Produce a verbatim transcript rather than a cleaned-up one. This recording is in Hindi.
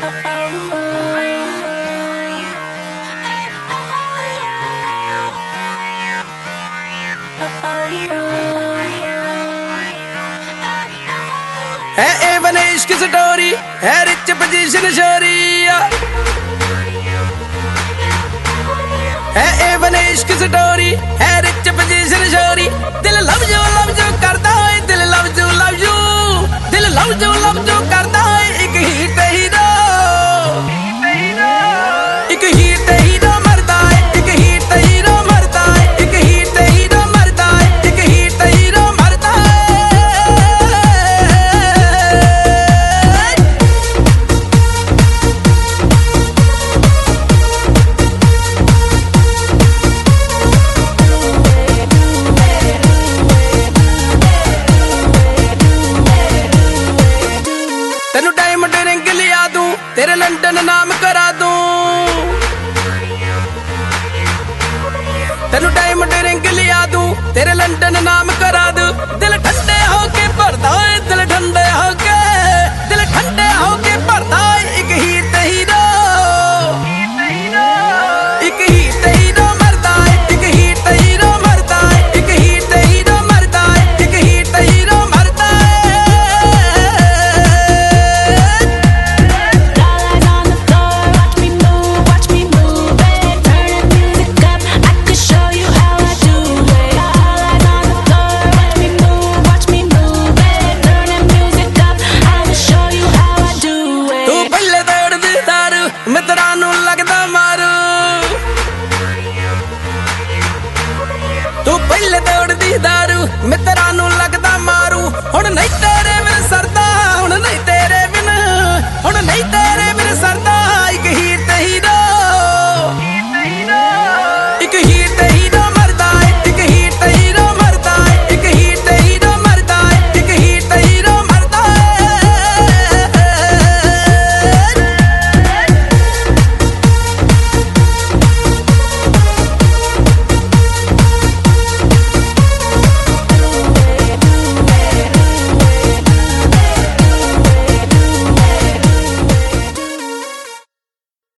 है ए बने इश्क स्टोरी है रिच पोजीशन शोरी है ए बने इश्क स्टोरी है रिच पोजीशन शोरी दिल लव यू लव यू करदा है दिल लव यू लव यू दिल लव यू लव यू करदा है एक हिट हीरो एक हिट हीरो मरदा है एक हिट हीरो मरदा है एक हिट हीरो मरदा है एक हिट हीरो मरदा तेनू डायमंड रिंग लिया दूं तेरे लंदन नाम करा दूं तेनू डायमंड रिंग लिया दूं तेरे लंदन नाम करा दूं दिल